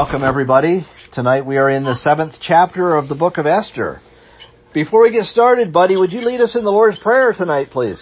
Welcome, everybody. Tonight we are in the 7th chapter of the book of Esther. Before we get started, Buddy, would you lead us in the Lord's Prayer tonight, please?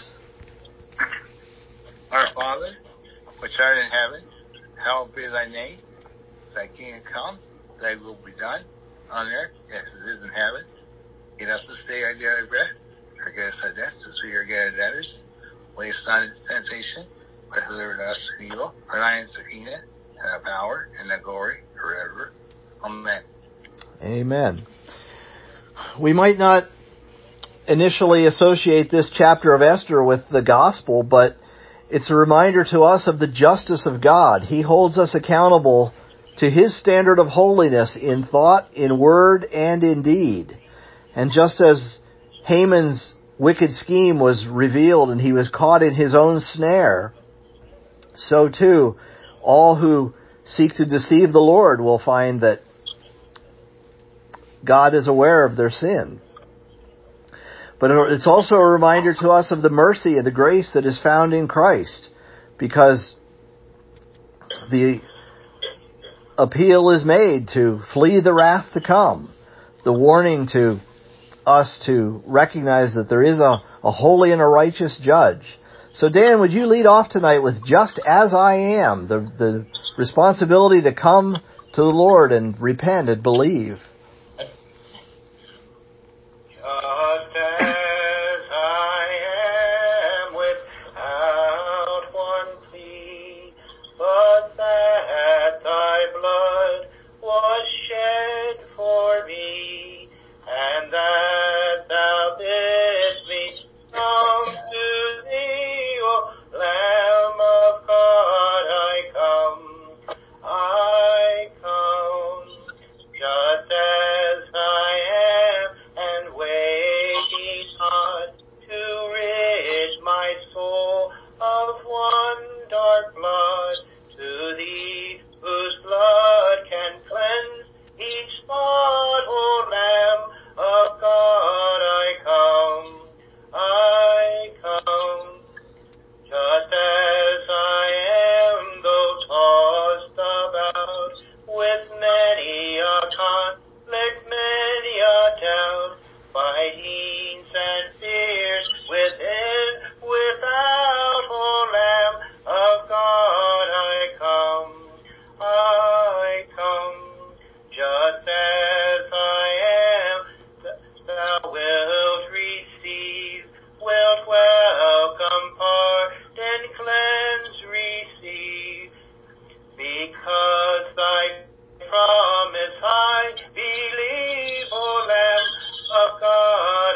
Our Father, which art in heaven, hallowed be thy name. Thy kingdom come, thy will be done, on earth as it is in heaven. Give us this day our daily bread. Forgive us our debts as we forgive our debtors. Lead us not into temptation, but deliver us from evil. For thine is the kingdom, and the power, and the glory, forever. Amen. Amen. We might not initially associate this chapter of Esther with the gospel, but it's a reminder to us of the justice of God. He holds us accountable to His standard of holiness in thought, in word, and in deed. And just as Haman's wicked scheme was revealed and he was caught in his own snare, so too all who seek to deceive the Lord will find that God is aware of their sin. But it's also a reminder to us of the mercy and the grace that is found in Christ, because the appeal is made to flee the wrath to come, the warning to us to recognize that there is a holy and a righteous judge. So Dan, would you lead off tonight with just as I am, the responsibility to come to the Lord and repent and believe. Just as I am, without one plea, but that thy blood was shed for me, and that thou bidst me come to thee, O Lamb of God, I come, just as I am, and waiting not to rid my soul of one dark blood, to thee whose blood can cleanse each spot, O Lamb of God, I come, just as I am, though tossed about with many a conflict, many a doubt, fightings and fears within, without, O Lamb of God, I come, just as I am, thou wilt receive, wilt welcome, pardon, cleanse, receive, because thy promise I believe, O Lamb of God,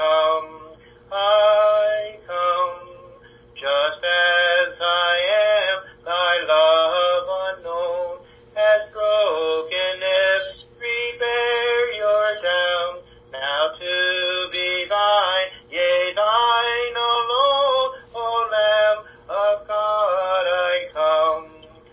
I come, just as I am, thy love unknown has broken every barrier down, now to be thine, yea, thine alone, O Lamb of God, I come.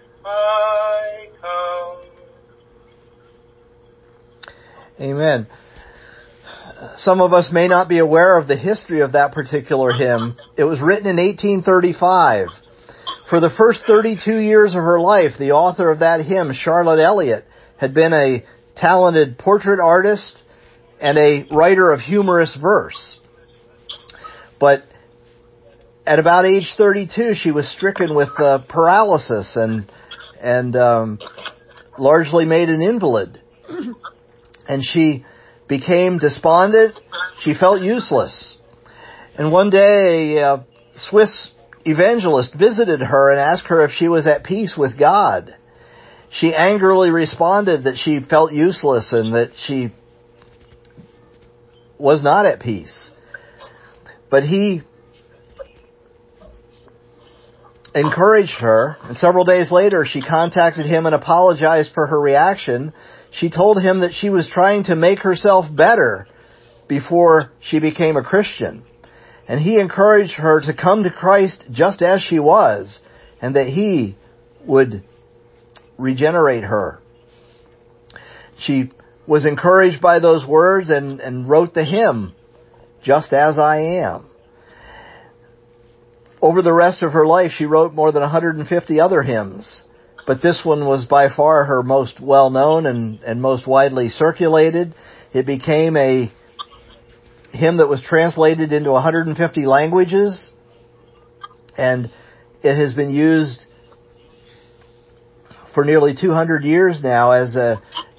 Amen. Some of us may not be aware of the history of that particular hymn. It was written in 1835. For the first 32 years of her life, the author of that hymn, Charlotte Elliott, had been a talented portrait artist and a writer of humorous verse. But at about age 32, she was stricken with paralysis and largely made an invalid. And she became despondent. She felt useless. And one day, a Swiss evangelist visited her and asked her if she was at peace with God. She angrily responded that she felt useless and that she was not at peace. But he encouraged her, and several days later she contacted him and apologized for her reaction. She told him that she was trying to make herself better before she became a Christian. And he encouraged her to come to Christ just as she was, and that He would regenerate her. She was encouraged by those words and wrote the hymn, Just As I Am. Over the rest of her life, she wrote more than 150 other hymns but this one was by far her most well-known and most widely circulated. It became a hymn that was translated into 150 languages, and it has been used for nearly 200 years now as a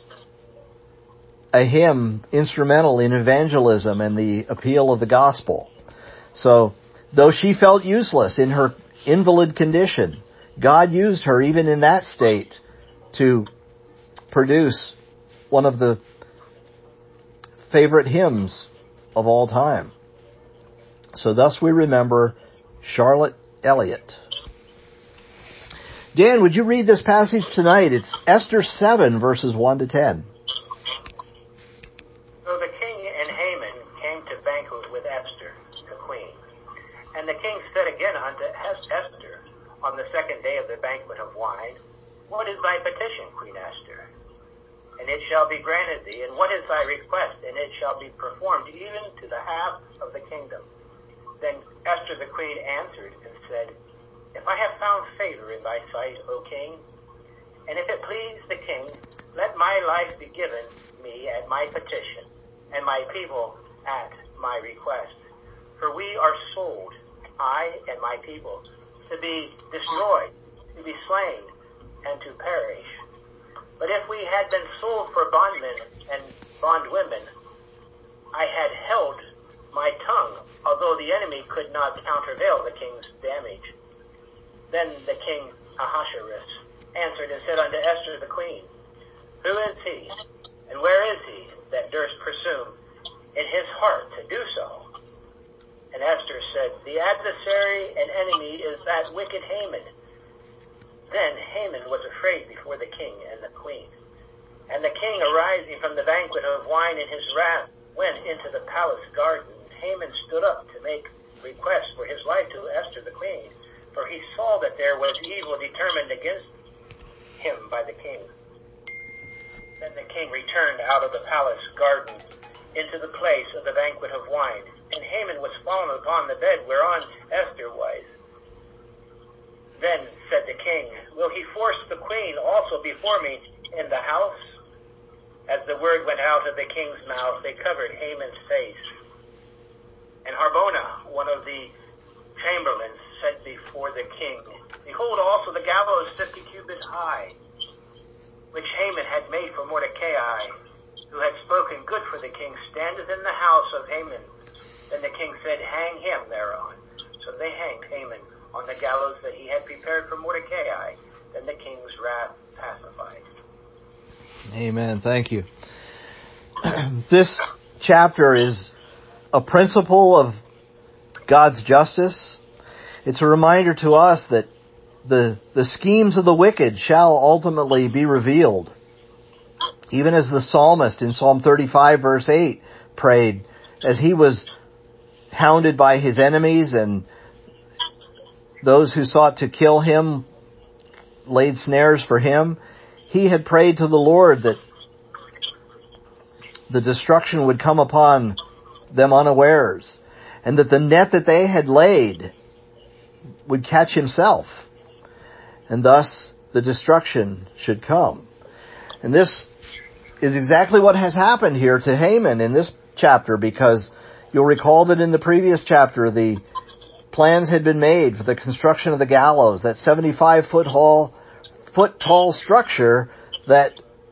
hymn instrumental in evangelism and the appeal of the gospel. So, though she felt useless in her invalid condition, God used her even in that state to produce one of the favorite hymns of all time. So thus we remember Charlotte Elliott. Dan, would you read this passage tonight? It's Esther 7, verses 1 to 10. So the king and Haman came to banquet with Esther, the queen. And the king said again unto Esther, on the second day of the banquet of wine, What is thy petition, Queen Esther? And it shall be granted thee. And what is thy request? And it shall be performed even to the half of the kingdom. Then Esther the queen answered and said, If I have found favor in thy sight, O king, and if it please the king, let my life be given me at my petition, and my people at my request. For we are sold, I and my people, to be destroyed, to be slain, and to perish. But if we had been sold for bondmen and bondwomen, I had held my tongue, although the enemy could not countervail the king's damage. Then the king Ahasuerus answered and said unto Esther the queen, Who is he, and where is he that durst presume in his heart to do so? And Esther said, The adversary and enemy is that wicked Haman. Then Haman was afraid before the king and the queen. And the king, arising from the banquet of wine in his wrath, went into the palace garden. Haman stood up to make request for his life to Esther the queen, for he saw that there was evil determined against him by the king. Then the king returned out of the palace garden into the place of the banquet of wine, and Haman was fallen upon the bed whereon Esther was. Then said the king, Will he force the queen also before me in the house? As the word went out of the king's mouth, they covered Haman's face. And Harbona, one of the chamberlains, said before the king, Behold also the gallows 50 cubits high, which Haman had made for Mordecai, who had spoken good for the king, standeth in the house of Haman. Then the king said, Hang him thereon. So they hanged Haman on the gallows that he had prepared for Mordecai. Then the king's wrath pacified. Amen. Thank you. This chapter is a principle of God's justice. It's a reminder to us that the schemes of the wicked shall ultimately be revealed. Even as the psalmist in Psalm 35 verse 8 prayed, as he was hounded by his enemies and those who sought to kill him laid snares for him, he had prayed to the Lord that the destruction would come upon them unawares, and that the net that they had laid would catch himself, and thus the destruction should come. And this is exactly what has happened here to Haman in this chapter, because you'll recall that in the previous chapter the plans had been made for the construction of the gallows, that 75-foot tall structure that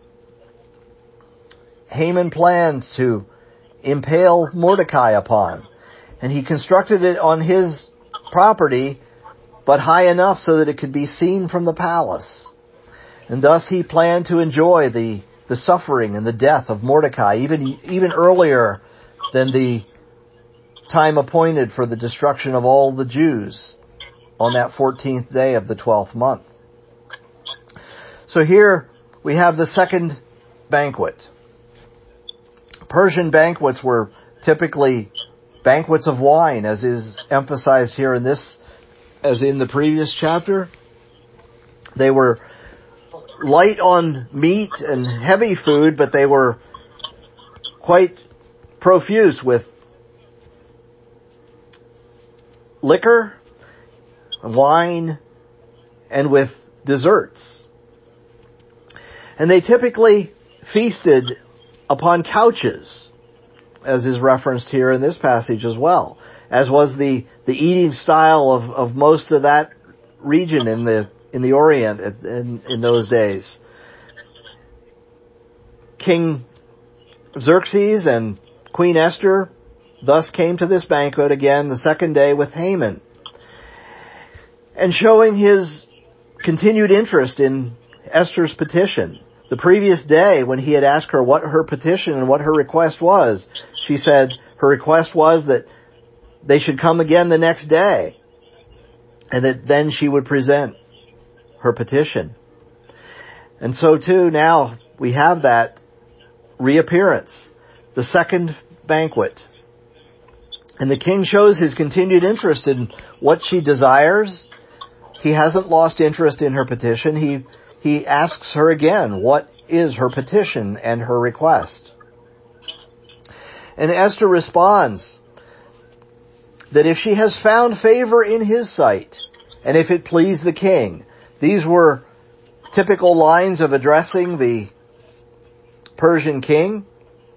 Haman planned to impale Mordecai upon. And he constructed it on his property, but high enough so that it could be seen from the palace. And thus he planned to enjoy the suffering and the death of Mordecai, even earlier than the time appointed for the destruction of all the Jews on that 14th day of the 12th month. So here we have the second banquet. Persian banquets were typically banquets of wine, as is emphasized here in this, as in the previous chapter. They were light on meat and heavy food, but they were quite profuse with liquor, wine, and with desserts. And they typically feasted upon couches, as is referenced here in this passage as well, as was the eating style of most of that region in the Orient in those days. King Xerxes and Queen Esther thus came to this banquet again the second day with Haman, and showing his continued interest in Esther's petition. The previous day, when he had asked her what her petition and what her request was, she said her request was that they should come again the next day, and that then she would present her petition. And so too, now we have that reappearance, the second banquet. And the king shows his continued interest in what she desires. He hasn't lost interest in her petition. He asks her again, what is her petition and her request? And Esther responds that if she has found favor in his sight, and if it please the king. These were typical lines of addressing the Persian king,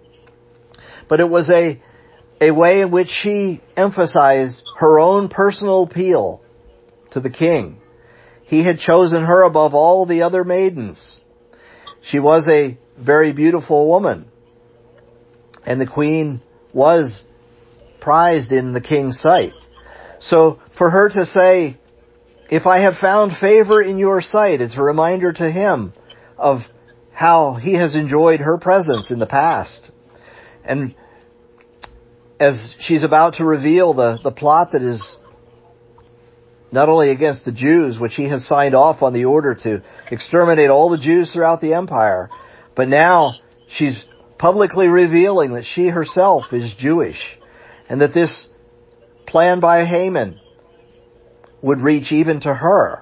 but it was a way in which she emphasized her own personal appeal to the king. He had chosen her above all the other maidens. She was a very beautiful woman, and the queen was prized in the king's sight. So for her to say, if I have found favor in your sight, it's a reminder to him of how he has enjoyed her presence in the past. And as she's about to reveal the plot that is not only against the Jews, which he has signed off on the order to exterminate all the Jews throughout the empire, but now she's publicly revealing that she herself is Jewish, and that this plan by Haman would reach even to her.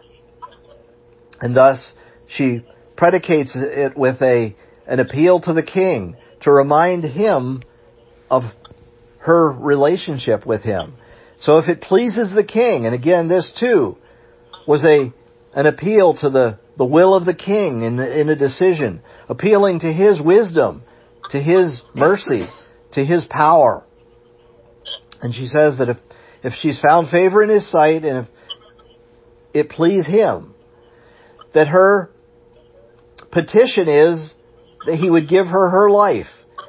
And thus she predicates it with an appeal to the king to remind him of her relationship with him. So if it pleases the king, and again this too was an appeal to the will of the king in a decision, appealing to his wisdom, to his mercy, to his power. And she says that if she's found favor in his sight, and if it please him, that her petition is that he would give her her life.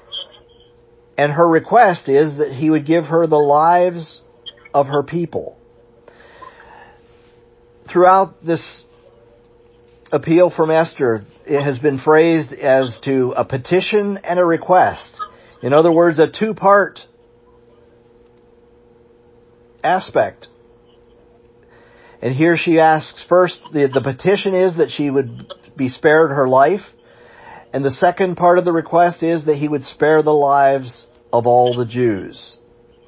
And her request is that he would give her the lives of her people. Throughout this appeal from Esther, it has been phrased as to a petition and a request. In other words, a two-part aspect. And here she asks first, the petition is that she would be spared her life. And the second part of the request is that he would spare the lives of all the Jews.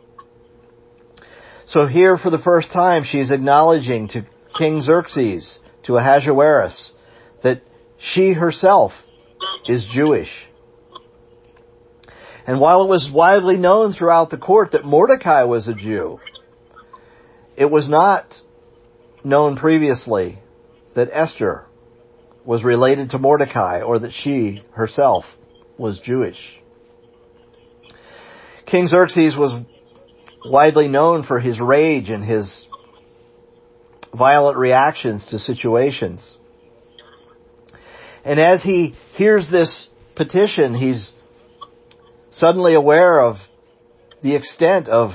So here for the first time she's acknowledging to King Xerxes, to Ahasuerus, that she herself is Jewish. And while it was widely known throughout the court that Mordecai was a Jew, it was not known previously that Esther was related to Mordecai, or that she herself was Jewish. King Xerxes was widely known for his rage and his violent reactions to situations. And as he hears this petition, he's suddenly aware of the extent of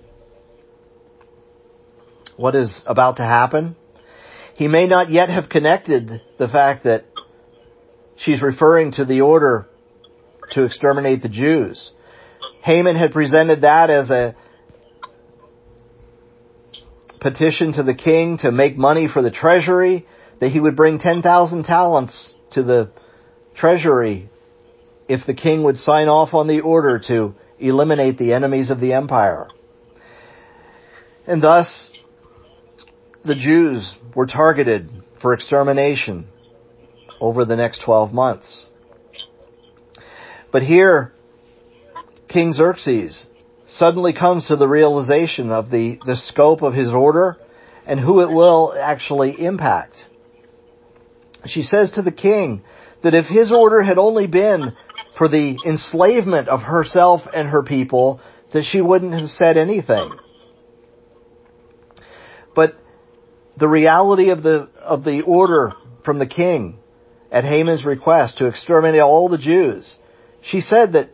what is about to happen. He may not yet have connected the fact that she's referring to the order to exterminate the Jews. Haman had presented that as a petition to the king to make money for the treasury, that he would bring 10,000 talents to the treasury if the king would sign off on the order to eliminate the enemies of the empire. And thus, the Jews were targeted for extermination over the next 12 months. But here, King Xerxes suddenly comes to the realization of the scope of his order and who it will actually impact. She says to the king that if his order had only been for the enslavement of herself and her people, that she wouldn't have said anything. But the reality of the order from the king at Haman's request to exterminate all the Jews, she said that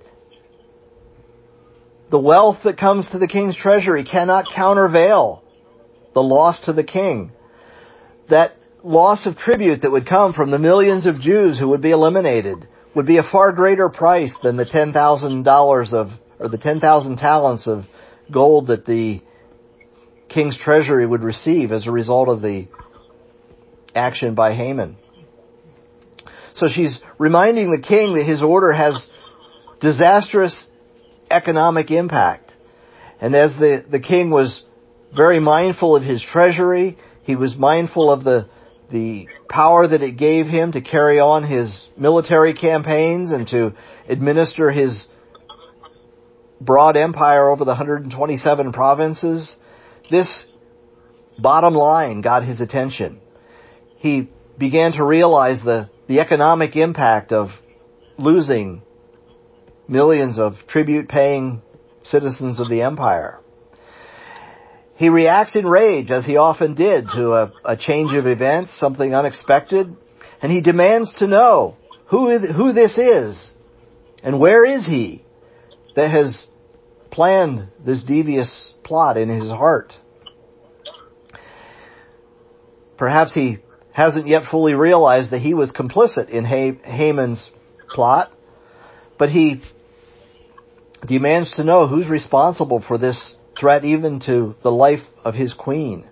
the wealth that comes to the king's treasury cannot countervail the loss to the king. That loss of tribute that would come from the millions of Jews who would be eliminated would be a far greater price than the the 10,000 talents of gold that the king's treasury would receive as a result of the action by Haman. So she's reminding the king that his order has disastrous economic impact. And as the king was very mindful of his treasury, he was mindful of the power that it gave him to carry on his military campaigns and to administer his broad empire over the 127 provinces. This bottom line got his attention. He began to realize the economic impact of losing millions of tribute-paying citizens of the empire. He reacts in rage, as he often did, to a change of events, something unexpected, and he demands to know who this is and where is he that has planned this devious plot in his heart. Perhaps he hasn't yet fully realized that he was complicit in Haman's plot, but he demands to know who's responsible for this threat even to the life of his queen.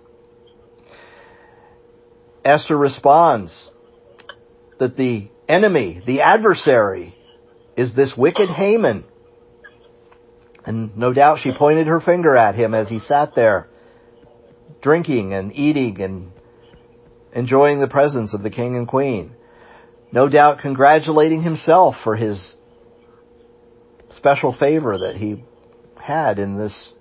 Esther responds that the enemy, the adversary, is this wicked Haman. And no doubt she pointed her finger at him as he sat there drinking and eating and enjoying the presence of the king and queen. No doubt congratulating himself for his special favor that he had in this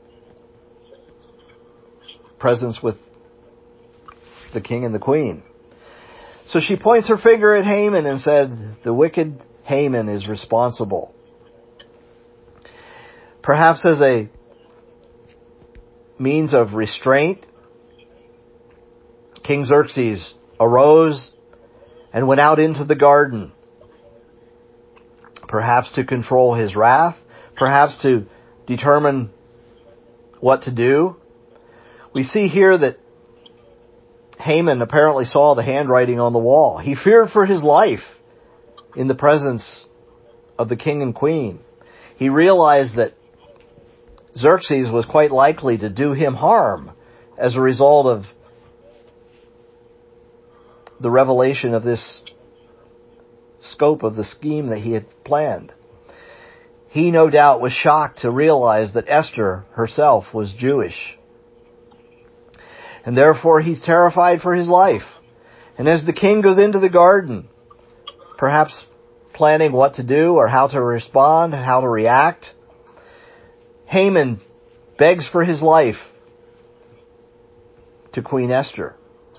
presence with the king and the queen. So she points her finger at Haman and said, the wicked Haman is responsible. Perhaps as a means of restraint, King Xerxes arose and went out into the garden, perhaps to control his wrath, perhaps to determine what to do. We see here that Haman apparently saw the handwriting on the wall. He feared for his life in the presence of the king and queen. He realized that Xerxes was quite likely to do him harm as a result of the revelation of this scope of the scheme that he had planned. He no doubt was shocked to realize that Esther herself was Jewish. And therefore he's terrified for his life. And as the king goes into the garden, perhaps planning what to do or how to respond, how to react, Haman begs for his life to Queen Esther.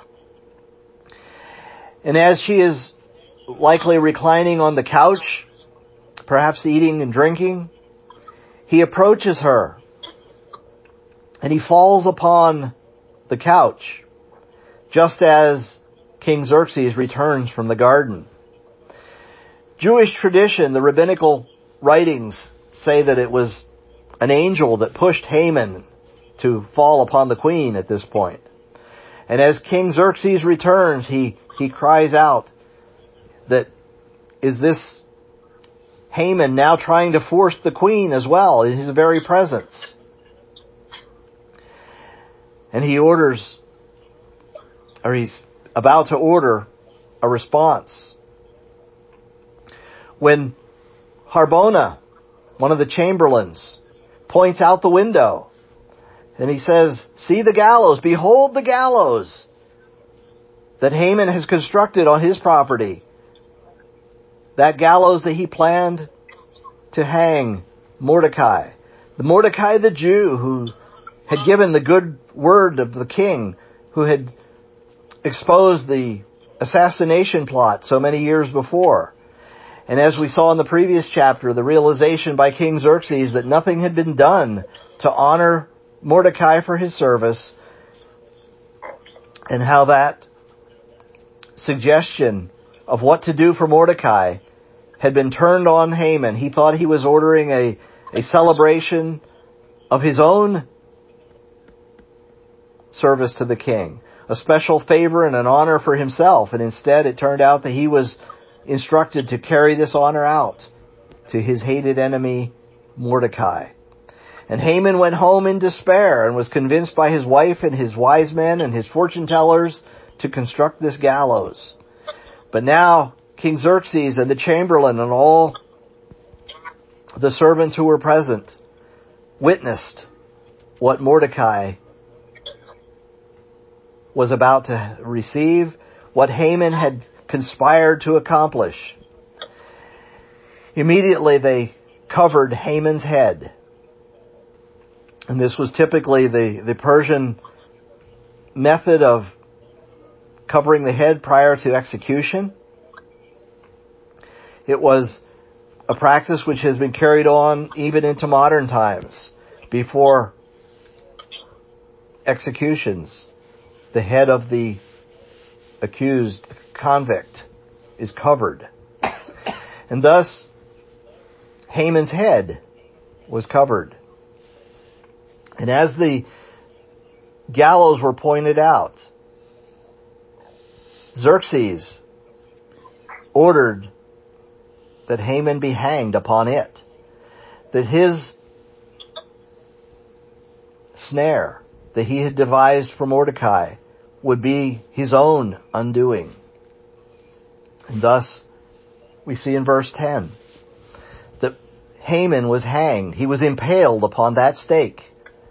And as she is likely reclining on the couch, perhaps eating and drinking, he approaches her and he falls upon the couch just as King Xerxes returns from the garden. Jewish tradition, the rabbinical writings say that it was an angel that pushed Haman to fall upon the queen at this point. And as King Xerxes returns, he cries out that, is this Haman now trying to force the queen as well in his very presence? And he orders, or he's about to order a response. When Harbona, one of the chamberlains, points out the window, and he says, see the gallows, behold the gallows that Haman has constructed on his property. That gallows that he planned to hang Mordecai. The Mordecai the Jew who had given the good word of the king, who had exposed the assassination plot so many years before. And as we saw in the previous chapter, the realization by King Xerxes that nothing had been done to honor Mordecai for his service, and how that suggestion of what to do for Mordecai had been turned on Haman. He thought he was ordering a celebration of his own service to the king, a special favor and an honor for himself, and instead it turned out that he was instructed to carry this honor out to his hated enemy Mordecai. And Haman went home in despair and was convinced by his wife and his wise men and his fortune tellers to construct this gallows. But now King Xerxes and the chamberlain and all the servants who were present witnessed what Mordecai was about to receive, what Haman had conspired to accomplish. Immediately they covered Haman's head. And this was typically the Persian method of covering the head prior to execution. It was a practice which has been carried on even into modern times. Before executions, the head of the accused convict is covered. And thus, Haman's head was covered. And as the gallows were pointed out, Xerxes ordered that Haman be hanged upon it, that his snare that he had devised for Mordecai would be his own undoing. And thus, we see in verse 10 that Haman was hanged. He was impaled upon that stake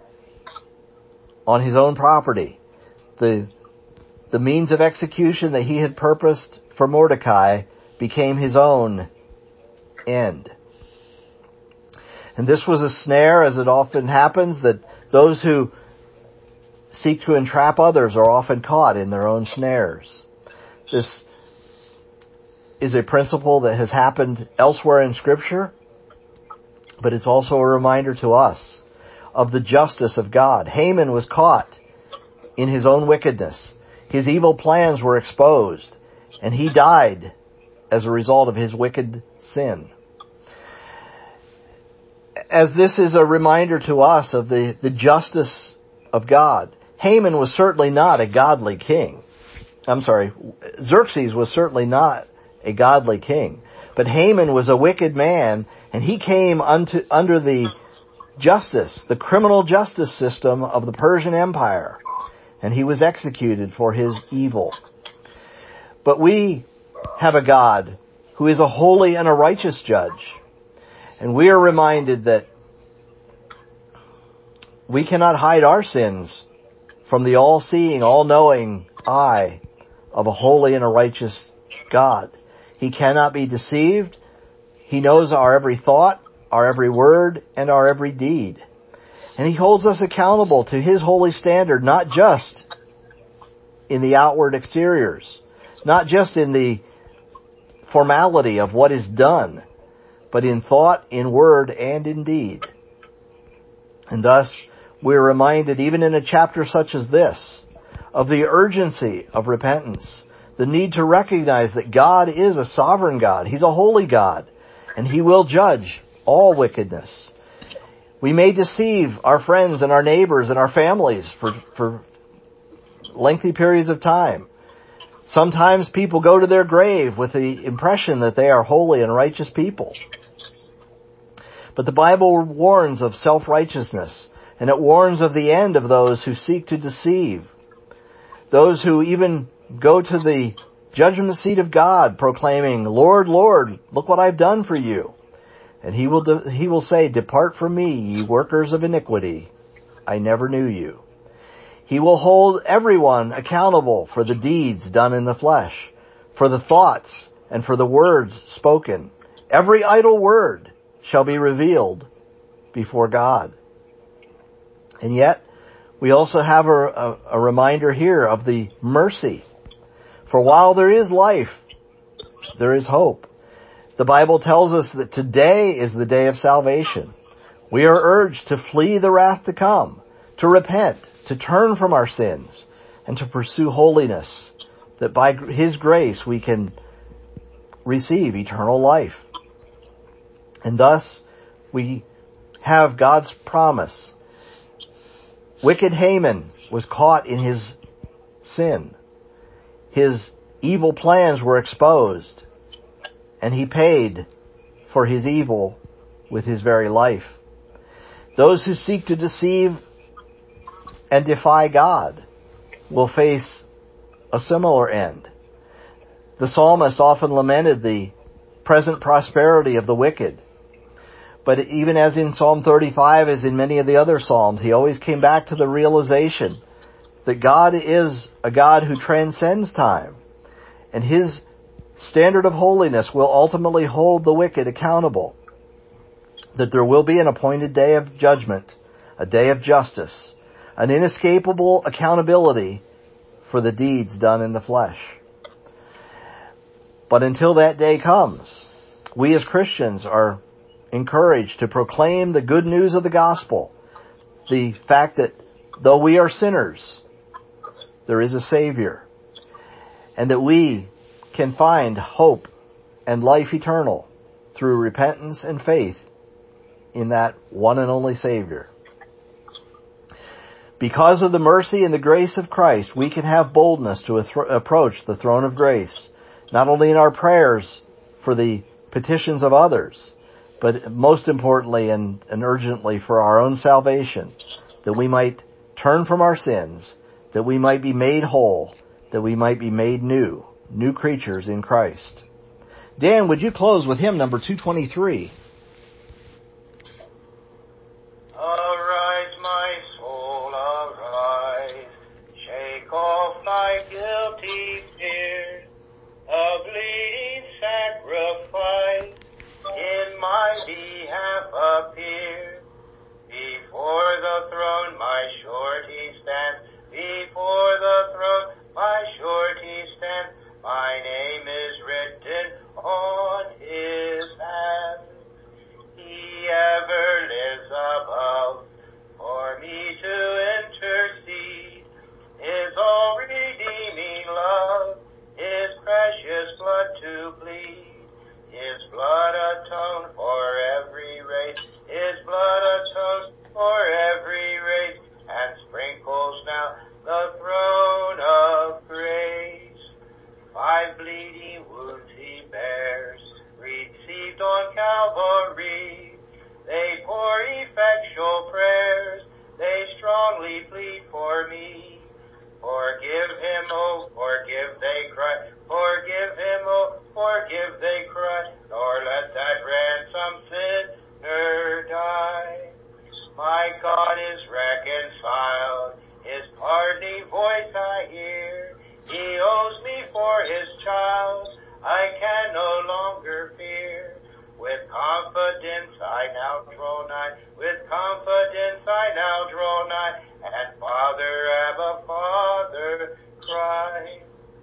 on his own property. The means of execution that he had purposed for Mordecai became his own end. And this was a snare, as it often happens, that those who seek to entrap others are often caught in their own snares. This is a principle that has happened elsewhere in Scripture, but it's also a reminder to us of the justice of God. Haman was caught in his own wickedness. His evil plans were exposed, and he died as a result of his wicked sin. As this is a reminder to us of the justice of God, Haman was certainly not a godly king. Xerxes was certainly not a godly king. But Haman was a wicked man, and he came under the justice, the criminal justice system of the Persian Empire, and he was executed for his evil. But we have a God who is a holy and a righteous judge, and we are reminded that we cannot hide our sins from the all-seeing, all-knowing eye of a holy and a righteous God. He cannot be deceived. He knows our every thought, our every word, and our every deed. And He holds us accountable to His holy standard, not just in the outward exteriors, not just in the formality of what is done, but in thought, in word, and in deed. And thus, we're reminded, even in a chapter such as this, of the urgency of repentance, the need to recognize that God is a sovereign God. He's a holy God, and He will judge all wickedness. We may deceive our friends and our neighbors and our families for lengthy periods of time. Sometimes people go to their grave with the impression that they are holy and righteous people. But the Bible warns of self-righteousness, and it warns of the end of those who seek to deceive. Those who even go to the judgment seat of God proclaiming, "Lord, Lord, look what I've done for you." And He will say, "Depart from me, ye workers of iniquity. I never knew you." He will hold everyone accountable for the deeds done in the flesh, for the thoughts and for the words spoken. Every idle word shall be revealed before God. And yet, we also have a reminder here of the mercy. For while there is life, there is hope. The Bible tells us that today is the day of salvation. We are urged to flee the wrath to come, to repent, to turn from our sins, and to pursue holiness, that by His grace we can receive eternal life. And thus, we have God's promise. Wicked Haman was caught in his sin. His evil plans were exposed, and he paid for his evil with his very life. Those who seek to deceive and defy God will face a similar end. The psalmist often lamented the present prosperity of the wicked. But even as in Psalm 35, as in many of the other Psalms, he always came back to the realization that God is a God who transcends time. And His standard of holiness will ultimately hold the wicked accountable. That there will be an appointed day of judgment, a day of justice, an inescapable accountability for the deeds done in the flesh. But until that day comes, we as Christians are encouraged to proclaim the good news of the gospel. The fact that though we are sinners, there is a Savior. And that we can find hope and life eternal through repentance and faith in that one and only Savior. Because of the mercy and the grace of Christ, we can have boldness to approach the throne of grace, not only in our prayers for the petitions of others, but most importantly and urgently for our own salvation, that we might turn from our sins, that we might be made whole, that we might be made new creatures in Christ. Dan, would you close with hymn number 223? Arise, my soul, arise, shake off thy guilty fears, a bleeding sacrifice in my behalf appear. Before the throne my surety stands, before the throne my surety stands, my name is written on His hand. He ever lives above for me to intercede, His all-redeeming love, His precious blood to bleed. His blood atoned for every race, His blood atones for every race, and sprinkles now the throne of grace. 5 bleeding wounds He bears, received on Calvary. They pour effectual prayers, they strongly plead for me. Forgive Him, oh, forgive, they cry. Forgive Him, oh, forgive, they cry. Nor let that ransomed sinner die. My God is reconciled, His pardoning voice I hear. He owes me for His child, I can no longer fear. With confidence I now draw nigh, with confidence I now draw nigh, and Father, Abba, Father, cry.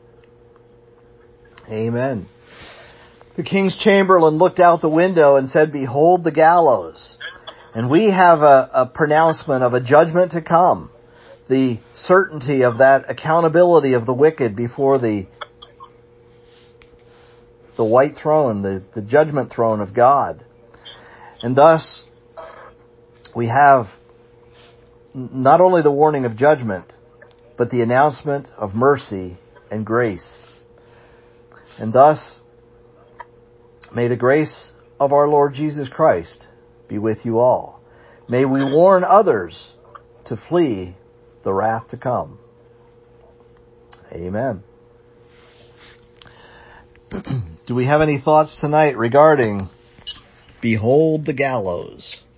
Amen. The king's chamberlain looked out the window and said, "Behold the gallows." And we have a pronouncement of a judgment to come. The certainty of that accountability of the wicked before the white throne, the judgment throne of God. And thus, we have not only the warning of judgment, but the announcement of mercy and grace. And thus, may the grace of our Lord Jesus Christ be with you all. May we warn others to flee the wrath to come. Amen. Do we have any thoughts tonight regarding Behold the Gallows?